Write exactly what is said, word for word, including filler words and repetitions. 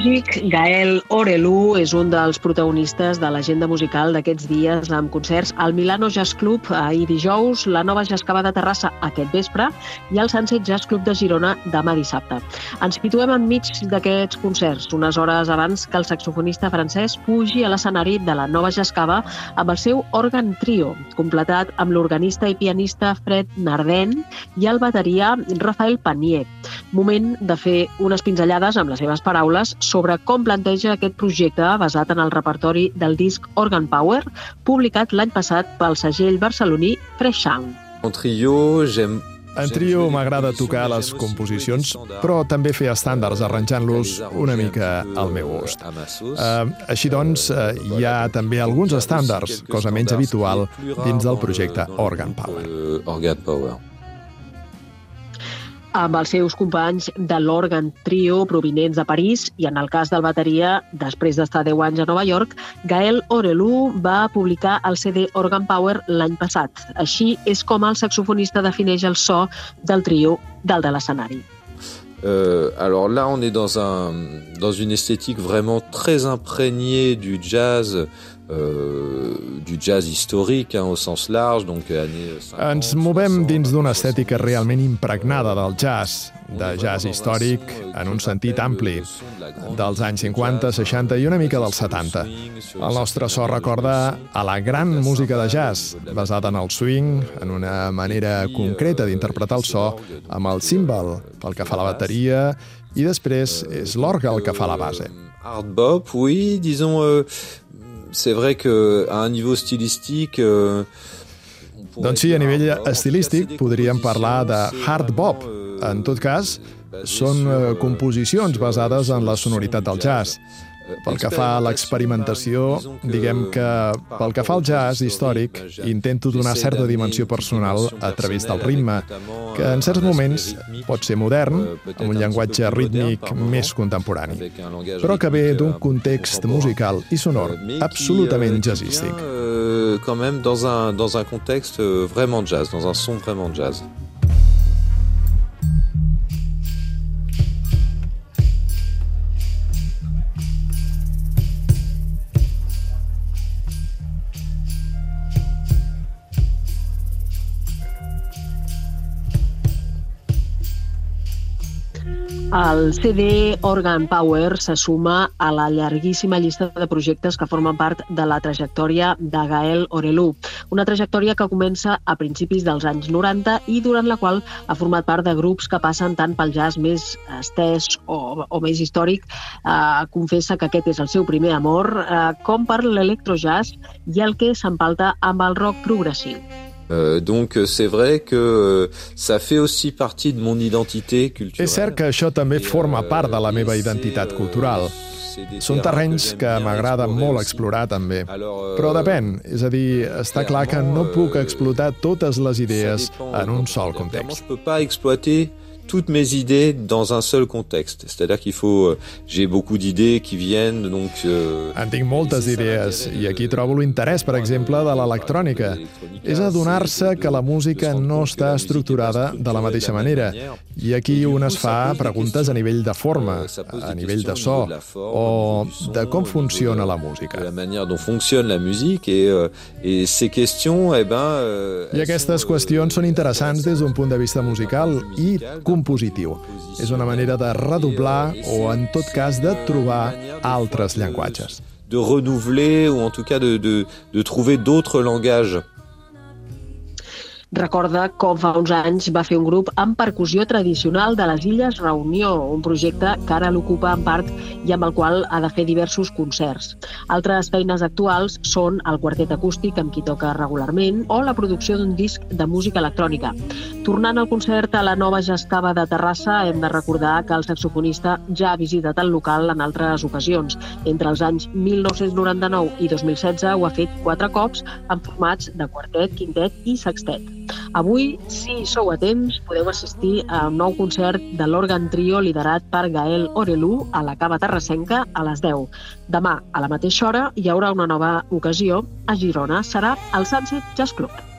músic Gael Orelou és un dels protagonistes de l'agenda musical d'aquests dies amb concerts al Milano Jazz Club ahir dijous, la Nova Jazz Cava de Terrassa aquest vespre i el Sunset Jazz Club de Girona demà dissabte. Ens situem enmig d'aquests concerts, unes hores abans que el saxofonista francès pugi a l'escenari de la Nova Jazz Cava amb el seu òrgan trio, completat amb l'organista i pianista Fred Nardin i el bateria Raphael Panier. Moment de fer unes pinzellades amb les seves paraules sobre com planteja aquest projecte basat en el repertori del disc Organ Power, publicat l'any passat pel segell barceloní Fresh Sound. En trio, j'aime En trio m'agrada tocar les composicions, però també fer estàndards, arranjant-los una mica al meu gust. Uh, així doncs, uh, hi ha també alguns estàndards, cosa menys habitual, dins del projecte Organ Power. Amb els seus companys de l'Organ Trio provinents de París i en el cas del bateria, després d'estar deu anys a Nova York, Gael Orelou va publicar el C D Organ Power l'any passat. Així és com el saxofonista defineix el so del trio dalt de l'escenari. Euh, alors là, on est dans, un, dans une esthétique vraiment très imprégnée du jazz, euh, du jazz historique hein, au sens large, donc années cinquante. Ens movem dins d'una estètica realment impregnada del jazz, de jazz històric en un sentit ampli, dels anys cinquanta, seixanta i una mica dels setanta. El nostre so recorda a la gran música de jazz, basada en el swing, en una manera concreta d'interpretar el so, amb el címbal pel que fa a la bateria, i després és l'orgue el que fa la base. Hard bop, oui, disons, euh, c'est vrai que à un niveau stylistique... Euh, doncs sí, a nivell estilístic podríem parlar de hard bop. En tot cas, són composicions basades en la sonoritat del jazz. Pel que fa a l'experimentació, diguem que pel que fa al jazz històric, intento donar certa dimensió personal a través del ritme, que en certs moments pot ser modern, amb un llenguatge rítmic més contemporani, però que ve d'un context musical i sonor absolutament jazzístic. Quand même dans un, dans un contexte vraiment jazz, dans un son vraiment jazz. El C D Organ Power se suma a la llarguíssima llista de projectes que formen part de la trajectòria de Gael Orelou, una trajectòria que comença a principis dels anys noranta i durant la qual ha format part de grups que passen tant pel jazz més estès o, o més històric, eh, confessa que aquest és el seu primer amor, eh, com per l'electrojazz i el que s'empalta amb el rock progressiu. Euh, donc c'est vrai que ça fait aussi partie de mon identité culturelle. És cert que això també forma part de la meva identitat cultural. Són terrenys que m'agrada molt explorar també. Però depèn, és a dir, està clar que no puc explotar totes les idees en un sol context. Je peux pas exploiter toutes mes idées dans un seul contexte. C'est-à-dire qu'il faut... J'ai beaucoup d'idées qui viennent, donc... Euh, en tinc moltes idees, i aquí trobo l'interès, per exemple, de l'electrònica. És adonar-se que la música no està estructurada de la mateixa manera. I aquí un es fa preguntes a nivell de forma, a nivell de so, o de com funciona la música. La manière dont fonctionne la musique, et, euh, et ces questions, eh ben... Euh, I aquestes qüestions són interessants des d'un punt de vista musical i compositiu. És una manera de redoblar o, en tot cas, de trobar altres llenguatges. De renouveler ou en tout cas de, de, de trouver d'autres langages. Recorda com fa uns anys va fer un grup amb percussió tradicional de les Illes Reunió, un projecte que ara l'ocupa en part i amb el qual ha de fer diversos concerts. Altres feines actuals són el quartet acústic amb qui toca regularment o la producció d'un disc de música electrònica. Tornant al concert a la Nova Jazz Cava de Terrassa, hem de recordar que el saxofonista ja ha visitat el local en altres ocasions. Entre els anys mil nou-cents noranta-nou i dos mil setze ho ha fet quatre cops en formats de quartet, quintet i sextet. Avui, si sou a temps, podeu assistir a un nou concert de l'Organ Trio liderat per Gael Orelou a la Cava Terrassenca a les deu. Demà, a la mateixa hora, hi haurà una nova ocasió a Girona. Serà el Sunset Jazz Club.